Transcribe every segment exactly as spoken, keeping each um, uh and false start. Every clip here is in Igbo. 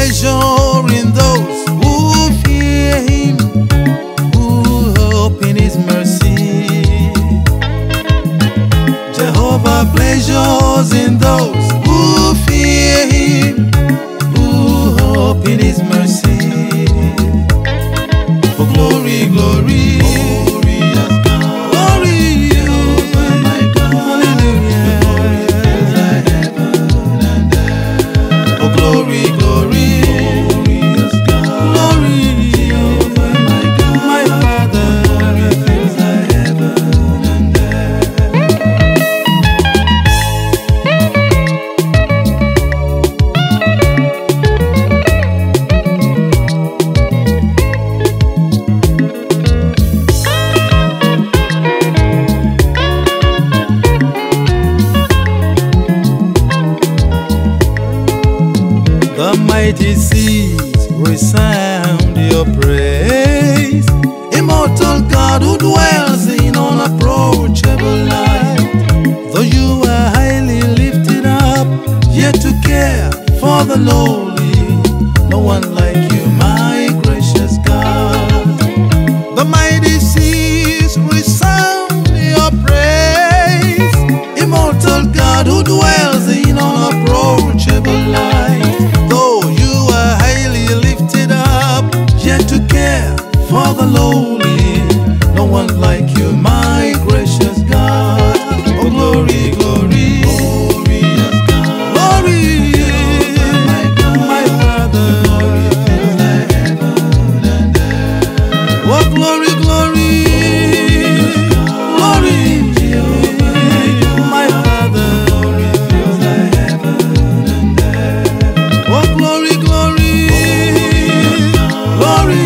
pleasure in those who fear him, who hope in his mercy. Jehovah pleasures in those who fear him, who hope in his mercy. For glory, glory, the mighty seas resound your praise. Immortal God who dwells in unapproachable light. Though you are highly lifted up, yet to care for the lowly, no one like you, my gracious God. The mighty seas resound your praise. Immortal God who dwells in unapproachable light. For the lowly, no one like you, my gracious God. Oh, glory, glory, glorious God. Glory, my God, my Father. Glory fills the heaven and earth. Oh, glory, glory, glory, my Father. Glory fills the heaven and earth. Oh, glory, glory, glory.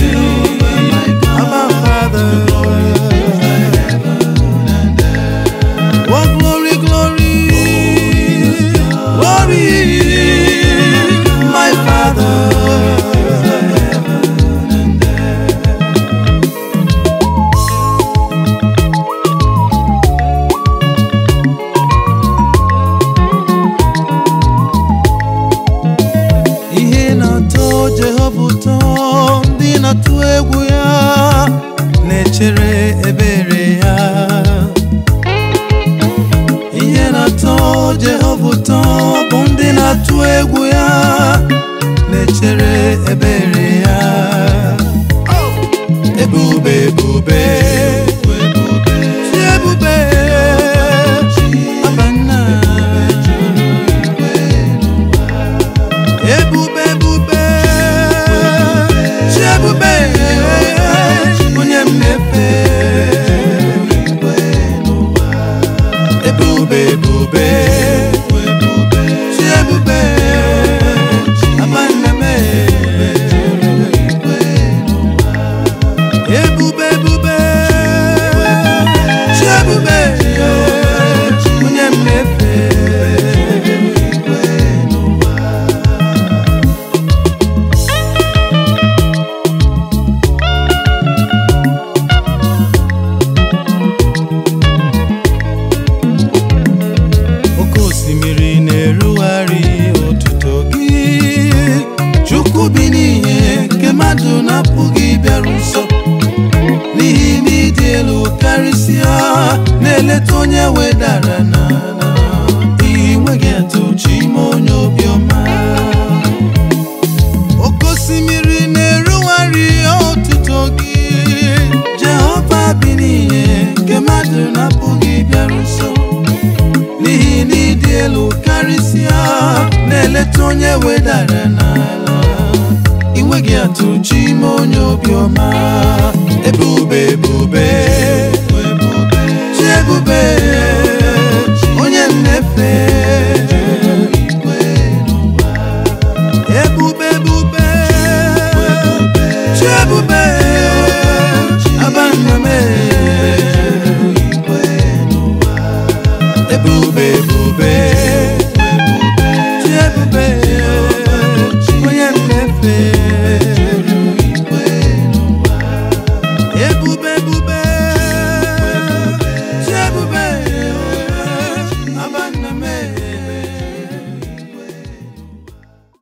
Ndị na-atụ egwu ya na-echere ebere ya. Ihe na-atọ Jehova ụtọ bụ ndị na-atụ egwu ya na-echere ebere ya. Ebube, ebube, chi ebube, Abanna. Ebube, ebube, ebube, onye m na-efe. Ebube, ebube, chi ebube, Abanna m. Ebube, ebube, chi ebube, onye m na-efe. Chukwu bi n'ihe nke mmadụ na-apụghị bịaru nso, n'ihi na ịdị elu karịsịa, na-eleta onye wedara n'ala. Ị nweghị atụ, chi ime onye obiọma. Oke osimiri na-erugharị otuto gị. Jehova bi n'ihe nke mmadụ na-apụghị bịaru nso, n'ihi na ịdị elu karịsịa, na-eleta onye wedara n'ala. Ị nweghị atụ, chi ime onye obiọma. Ebube, ebube, chi ebube, onye m na-efe. Ebube, ebube, chi ebube, Abanna m. Ebube, ebube.